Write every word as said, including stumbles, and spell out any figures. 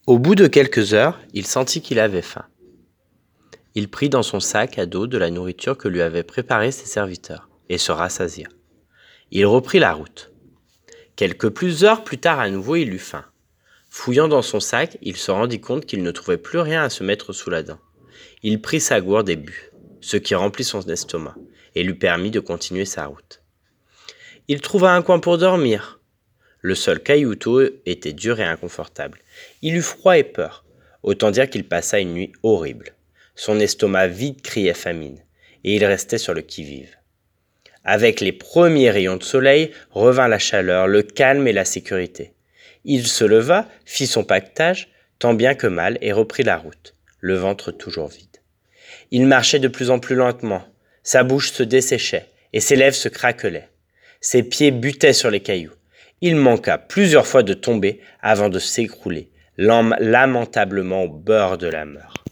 Au bout de quelques heures, il sentit qu'il avait faim. Il prit dans son sac à dos de la nourriture que lui avaient préparée ses serviteurs, et se rassasia. Il reprit la route. Quelques plus heures plus tard à nouveau, il eut faim. Fouillant dans son sac, il se rendit compte qu'il ne trouvait plus rien à se mettre sous la dent. Il prit sa gourde et but, ce qui remplit son estomac, et lui permit de continuer sa route. Il trouva un coin pour dormir. Le sol caillouteux était dur et inconfortable. Il eut froid et peur. Autant dire qu'il passa une nuit horrible. Son estomac vide criait famine, et il restait sur le qui-vive. Avec les premiers rayons de soleil revint la chaleur, le calme et la sécurité. Il se leva, fit son paquetage, tant bien que mal, et reprit la route, le ventre toujours vide. Il marchait de plus en plus lentement, sa bouche se desséchait, et ses lèvres se craquelaient. Ses pieds butaient sur les cailloux. Il manqua plusieurs fois de tomber avant de s'écrouler, lamentablement au bord de la mort.